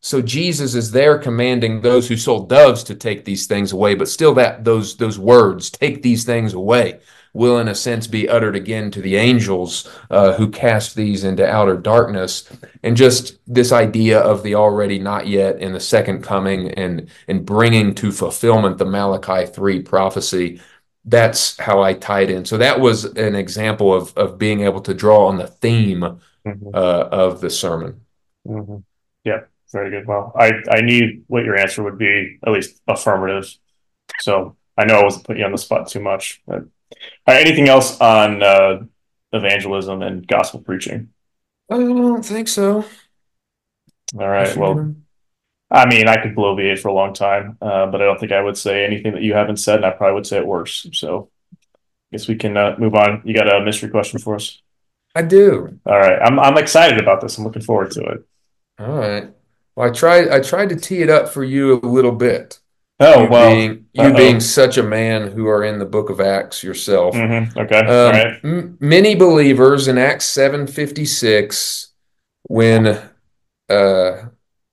So Jesus is there commanding those who sold doves to take these things away, but still that those those words, take these things away, will in a sense be uttered again to the angels uh, who cast these into outer darkness. And just this idea of the already not yet in the second coming and and bringing to fulfillment the Malachi three prophecy. That's how I tied in. So that was an example of of being able to draw on the theme uh, Mm-hmm. of the sermon. Mm-hmm. Yeah, very good. Well, I I knew what your answer would be, at least affirmative. So I know I wasn't putting you on the spot too much. But, all right, anything else on uh, evangelism and gospel preaching? I don't think so. All You right. Well, sure? I mean, I could bloviate for a long time, uh, but I don't think I would say anything that you haven't said, and I probably would say it worse. So I guess we can uh, move on. You got a mystery question for us? I do. All right. I'm I'm excited about this. I'm looking forward to it. All right. Well, I tried I tried to tee it up for you a little bit. Oh, You well. being you being Uh-oh. such a man who are in the book of Acts yourself. Mm-hmm. Okay. All Um, right. m many believers in Acts seven fifty-six, when uh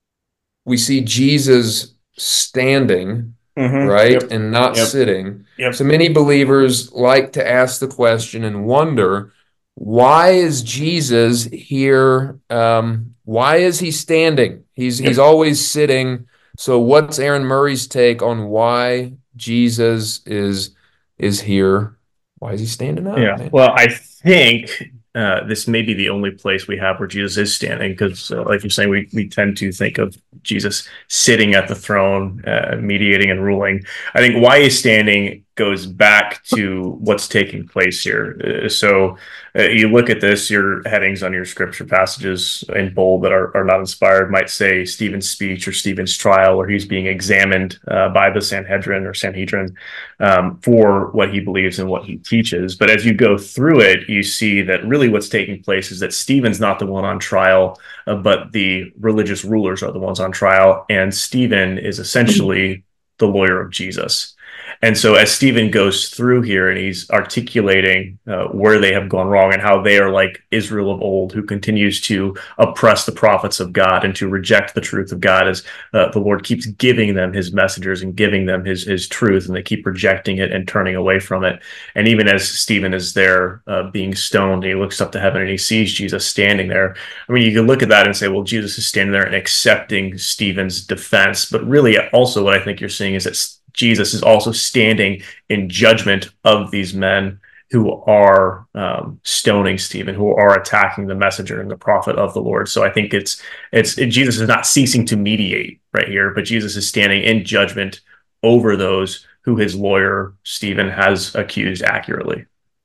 we see Jesus standing, Mm-hmm. right, Yep. and not Yep. sitting. So Yep. many believers like to ask the question and wonder, why is Jesus here? Um, why is he standing? He's he's Yep. always sitting. So what's Aaron Murray's take on why Jesus is is here? Why is he standing up, Yeah. man? Well, I think uh, this may be the only place we have where Jesus is standing, because, uh, like you're saying, we we tend to think of Jesus sitting at the throne, uh, mediating and ruling. I think why he's standing goes back to what's taking place here. Uh, so uh, you look at this, your headings on your scripture passages in bold that are, are not inspired might say Stephen's speech or Stephen's trial, where he's being examined uh, by the Sanhedrin or Sanhedrin um, for what he believes and what he teaches. But as you go through it, you see that really what's taking place is that Stephen's not the one on trial, uh, but the religious rulers are the ones on trial. And Stephen is essentially the lawyer of Jesus. And so, as Stephen goes through here and he's articulating uh, where they have gone wrong and how they are like Israel of old, who continues to oppress the prophets of God and to reject the truth of God, as uh, the Lord keeps giving them his messengers and giving them his, his truth, and they keep rejecting it and turning away from it. And even as Stephen is there uh, being stoned, and he looks up to heaven and he sees Jesus standing there. I mean, you can look at that and say, well, Jesus is standing there and accepting Stephen's defense. But really, also, what I think you're seeing is that Jesus is also standing in judgment of these men who are um, stoning Stephen, who are attacking the messenger and the prophet of the Lord. So I think it's it's it, Jesus is not ceasing to mediate right here, but Jesus is standing in judgment over those who his lawyer Stephen has accused accurately.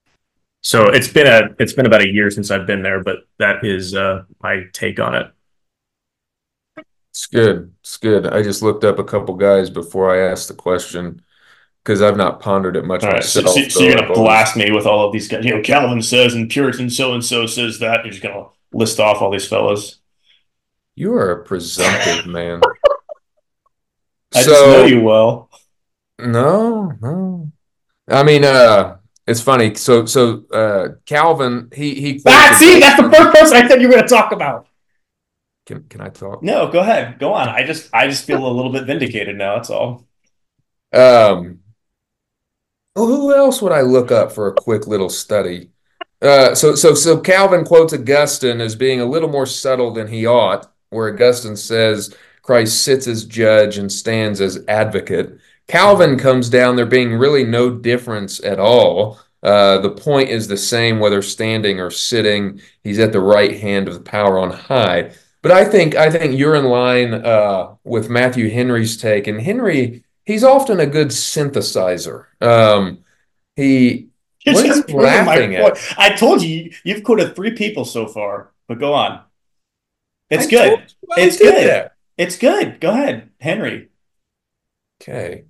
So it's been a it's been about a year since I've been there, but that is uh, my take on it. It's good. It's good. I just looked up a couple guys before I asked the question because I've not pondered it much All right, so, so, myself, so you're though I've gonna always. blast me with all of these guys. You know, Calvin says, and Puritan so and so says that. You're just gonna list off all these fellas. You are a presumptive man. I just know So you well. no, no. I mean, uh, it's funny. So so uh Calvin, he he quotes Ah, see, that's the Augustine. first person I said you were gonna talk about. Can can I talk? No, go ahead, go on. I just, I just feel a little bit vindicated now. That's all. Um, well, who else would I look up for a quick little study? Uh, so so so Calvin quotes Augustine as being a little more subtle than he ought, where Augustine says Christ sits as judge and stands as advocate. Calvin comes down there being really no difference at all. Uh, the point is the same whether standing or sitting. He's at the right hand of the power on high. But I think I think you're in line uh, with Matthew Henry's take, and Henry he's often a good synthesizer. Um, he You're what are you just proving my laughing point. at? I told you, you've quoted three people so far, but go on. It's I told good. you I It's did good. that. It's good. Go ahead, Henry. Okay.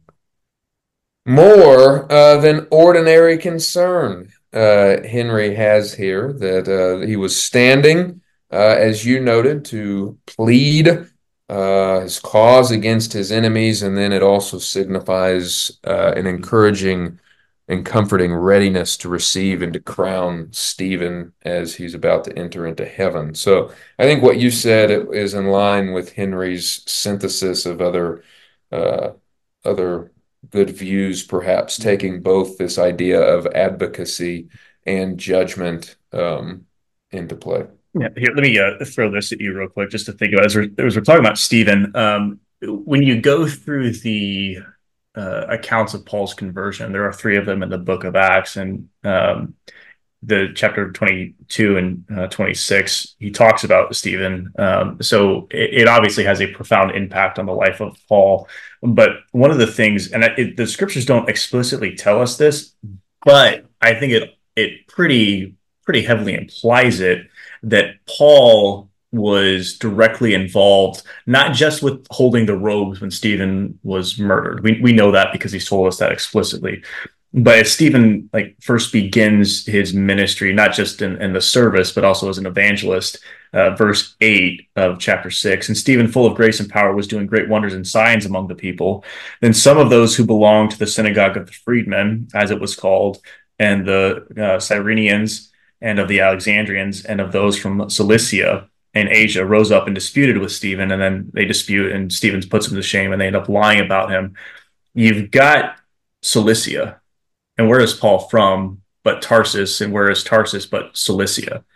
More uh, than ordinary concern, uh, Henry has here that uh, he was standing, uh, as you noted, to plead uh, his cause against his enemies, and then it also signifies uh, an encouraging and comforting readiness to receive and to crown Stephen as he's about to enter into heaven. So I think what you said is in line with Henry's synthesis of other uh, other good views, perhaps taking both this idea of advocacy and judgment um, into play. Yeah, here, let me uh, throw this at you real quick, just to think about. As we're, as we're talking about Stephen, um, when you go through the uh, accounts of Paul's conversion, there are three of them in the book of Acts, and um, the chapter twenty-two and uh, twenty-six, he talks about Stephen. Um, so it, it obviously has a profound impact on the life of Paul. But one of the things, and it, the scriptures don't explicitly tell us this, but I think it it pretty pretty heavily implies it, that Paul was directly involved, not just with holding the robes when Stephen was murdered. We we know that because he's told us that explicitly. But as Stephen like first begins his ministry, not just in, in the service, but also as an evangelist, uh, verse eight of chapter six, and Stephen, full of grace and power, was doing great wonders and signs among the people. Then some of those who belonged to the synagogue of the freedmen, as it was called, and the uh, Cyrenians, and of the Alexandrians, and of those from Cilicia and Asia, rose up and disputed with Stephen, and then they dispute, and Stephen puts them to shame, and they end up lying about him. You've got Cilicia, and where is Paul from but Tarsus, and where is Tarsus but Cilicia?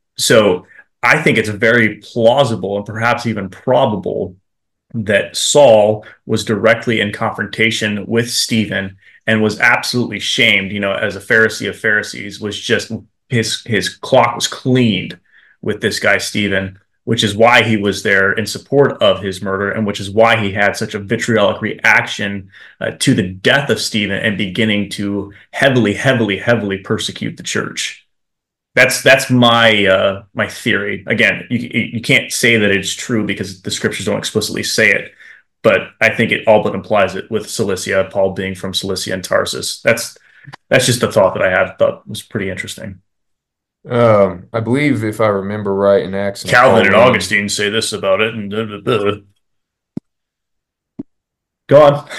So I think it's very plausible and perhaps even probable that Saul was directly in confrontation with Stephen and was absolutely shamed, you know, as a Pharisee of Pharisees, was just his his clock was cleaned with this guy Stephen, which is why he was there in support of his murder, and which is why he had such a vitriolic reaction uh, to the death of Stephen and beginning to heavily, heavily, heavily persecute the church. That's that's my uh, my theory. Again, you you can't say that it's true because the scriptures don't explicitly say it, but I think it all but implies it with Cilicia, Paul being from Cilicia and Tarsus. That's that's just a thought that I had thought was pretty interesting. Um, I believe, if I remember right, in Acts, and Calvin and Augustine say this about it, and blah, blah, blah. Go on.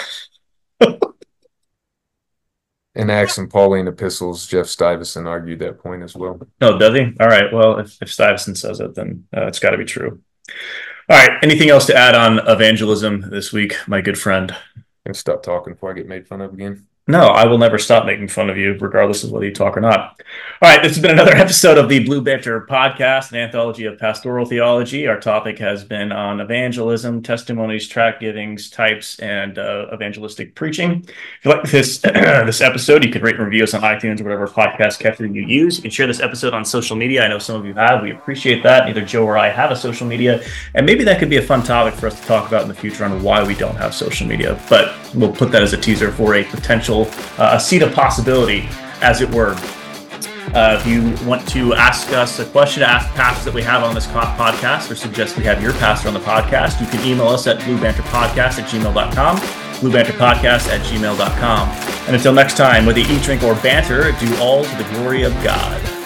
In Acts and Pauline epistles, Jeff Stuyvesant argued that point as well. Oh, does he? All right. Well, if, if Stuyvesant says it, then uh, it's got to be true. All right. Anything else to add on evangelism this week, my good friend? And stop talking before I get made fun of again. No, I will never stop making fun of you, regardless of whether you talk or not. All right, this has been another episode of the Blue Banter Podcast, an anthology of pastoral theology. Our topic has been on evangelism, testimonies, tract givings, types, and uh, evangelistic preaching. If you like this this episode, you can rate and review us on iTunes or whatever podcast catcher you use. You can share this episode on social media. I know some of you have. We appreciate that. Either Joe or I have a social media, and maybe that could be a fun topic for us to talk about in the future on why we don't have social media. But we'll put that as a teaser for a potential Uh, a seed of possibility, as it were. Uh, if you want to ask us a question, ask pastors that we have on this podcast, or suggest we have your pastor on the podcast, you can email us at bluebanterpodcast at gmail dot com, bluebanterpodcast at gmail dot com. And until next time, whether you eat, drink, or banter, do all to the glory of God.